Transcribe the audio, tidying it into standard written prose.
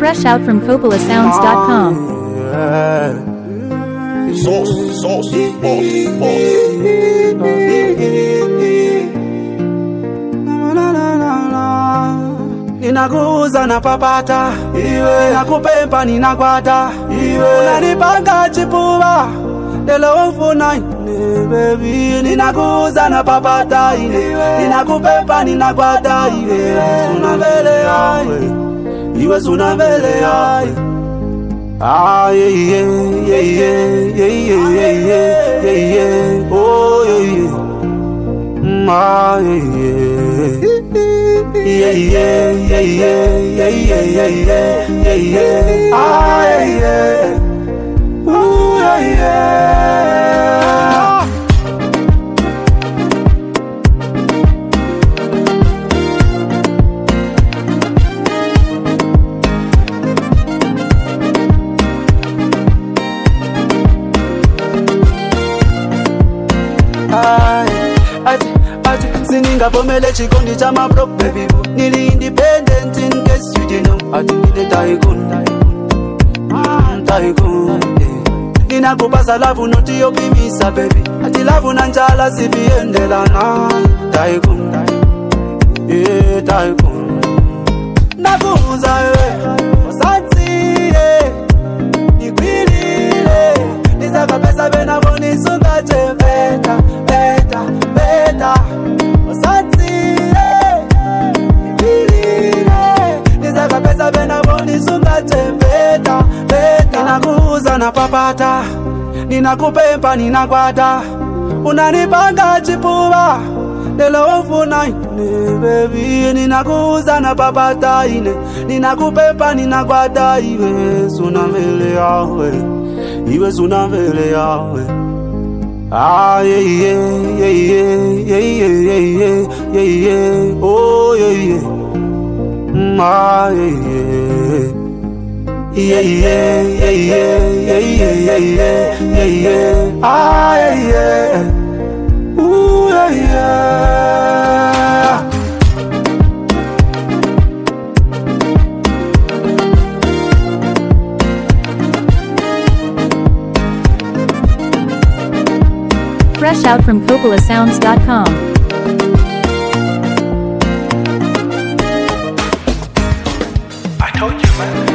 Fresh out from CoppolaSounds.com. Sauce, boss. Ninakuuza na papata iwe, nakupempa ninakwata iwe, unanipanga chipuba lelo mfuna ine baby. Ninakuuza na papata iwe, ninakupempa ninakwata iwe, suna mbele yawe iwe, suna mbele yawe. Ah yeah yeah yeah yeah yeah yeah yeah yeah oh yeah yeah ah yeah yeah yeah yeah yeah yeah yeah yeah yeah ah yeah ooh yeah. Siningavomele chikondi cha mabro baby boo. Nili independent in case you didn't know. Ati nile tycoon ninakupasa lavu noti yopimisa baby. Ati lavu na njala siviendelana. Tycoon yeah tycoon. Nakuuza osanti nikwilile, nisaka pesa bena voni sunga chepeta beta osanti nikwilile, nisaka pesa bena voni sunga chepeta. Ninakuuza na papata, ninakupempa ninakwata, unanipanga chipuba lelo mfuna ine baby. Ninakuuza na papata ine, ninakupempa ninakwata iwe, suna mbele yawe iwe, suna mbele yawe. Ah yeah yeah yeah yeah yeah yeah yeah yeah oh yeah yeah ah yeah yeah yeah yeah yeah yeah yeah yeah yeah ah yeah ooh yeah. Fresh out from CoppolaSounds.com. I told you, man.